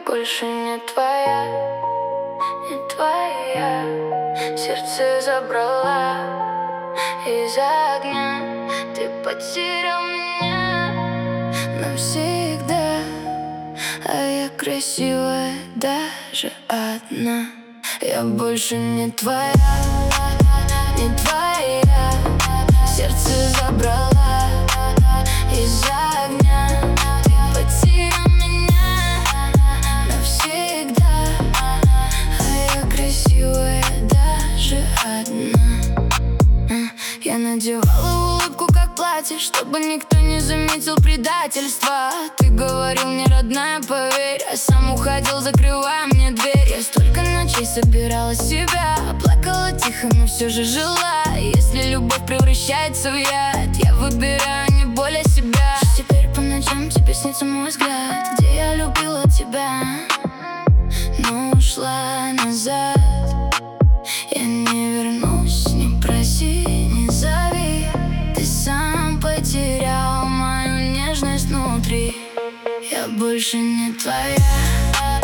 больше не твоя, не твоя. Сердце забрала из-за огня. Ты потерял меня навсегда, а я красивая даже одна. Я больше не твоя, не твоя. Сердце забрала из-за огня. Ты потерял меня навсегда, а я красивая даже одна. Я надевала улыбку как платье, чтобы никто не заметил предательства. Ты говорил мне, родная, поверь, а сам уходил, закрывая мне дверь. Я столько ночей собирала себя, плакала тихо, но все же жила. Если любовь превращается в яд, я выбираю не более себя. Теперь по ночам тебе снится мой взгляд, где я любила тебя, но ушла назад. Я не вернусь, не проси, не зови. Ты сам потерял мою нежность внутри. Я больше не твоя.